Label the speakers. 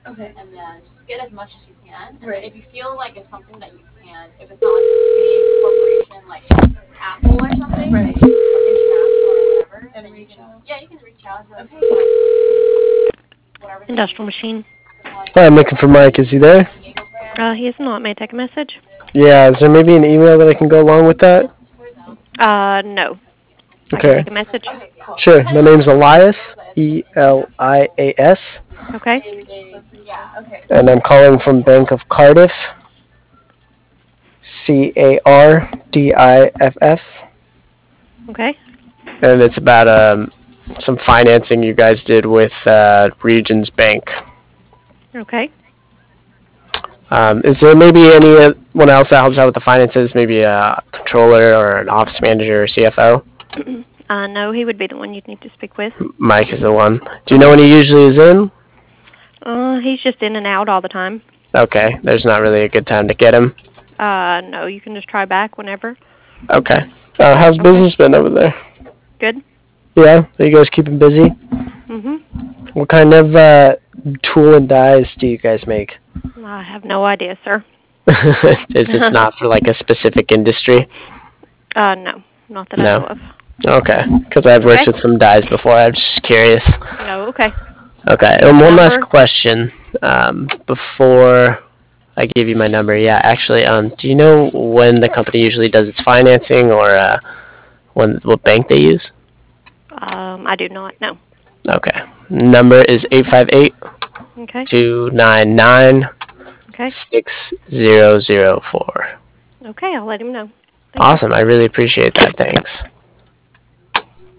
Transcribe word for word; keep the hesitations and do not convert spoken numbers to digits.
Speaker 1: Okay.
Speaker 2: and then just get as much as you can. And
Speaker 1: Right.
Speaker 2: then if you feel like it's something that you can, if it's not like a big corporation like Apple or something,
Speaker 1: Right.
Speaker 2: or international or whatever,
Speaker 1: And
Speaker 2: then you
Speaker 1: reach
Speaker 2: can,
Speaker 1: out.
Speaker 2: yeah, you can reach out. And
Speaker 1: Okay.
Speaker 2: whatever they need.
Speaker 3: Industrial machine.
Speaker 4: Hi, I'm looking for Mike. Is he there?
Speaker 3: Uh, he is not. May I take a message?
Speaker 4: Yeah, is there maybe an email that I can go along with that?
Speaker 3: Uh, no. I can
Speaker 4: Okay.
Speaker 3: take a message.
Speaker 2: Okay, cool.
Speaker 4: Sure. My name's Elias, E L I A S,
Speaker 3: Okay.
Speaker 1: Okay.
Speaker 4: and I'm calling from Bank of Cardiff, C A R D I F F,
Speaker 3: Okay.
Speaker 4: and it's about um, some financing you guys did with uh, Regions Bank.
Speaker 3: Okay.
Speaker 4: Um, is there maybe anyone else that helps out with the finances? Maybe a controller or an office manager or C F O?
Speaker 3: uh, no, he would be the one you'd need to speak with.
Speaker 4: Mike is the one. Do you know when he usually is in?
Speaker 3: Uh, he's just in and out all the time.
Speaker 4: Okay, there's not really a good time to get him.
Speaker 3: Uh, no, you can just try back whenever.
Speaker 4: Okay. Uh, how's
Speaker 3: Okay.
Speaker 4: business been over there?
Speaker 3: Good.
Speaker 4: Yeah? Are you guys keeping busy?
Speaker 3: Mm-hmm.
Speaker 4: What kind of uh, tool and dies do you guys make?
Speaker 3: I have no idea, sir.
Speaker 4: Is this not for like a specific industry?
Speaker 3: Uh, no. Not that I
Speaker 4: No.
Speaker 3: know of.
Speaker 4: Okay, because I've worked
Speaker 3: Okay.
Speaker 4: with some dies before. I'm just curious.
Speaker 3: No, okay.
Speaker 4: Okay, and one last
Speaker 3: Number?
Speaker 4: question um, before I give you my number. Yeah, actually, um, do you know when the company usually does its financing, or uh, when what bank they use?
Speaker 3: Um, I do not know.
Speaker 4: Okay, number is eight five eight,
Speaker 3: Okay.
Speaker 4: two nine nine,
Speaker 3: Okay.
Speaker 4: six zero zero four.
Speaker 3: Okay, I'll let him know. Thank you.
Speaker 4: Awesome, I really appreciate that. Thanks.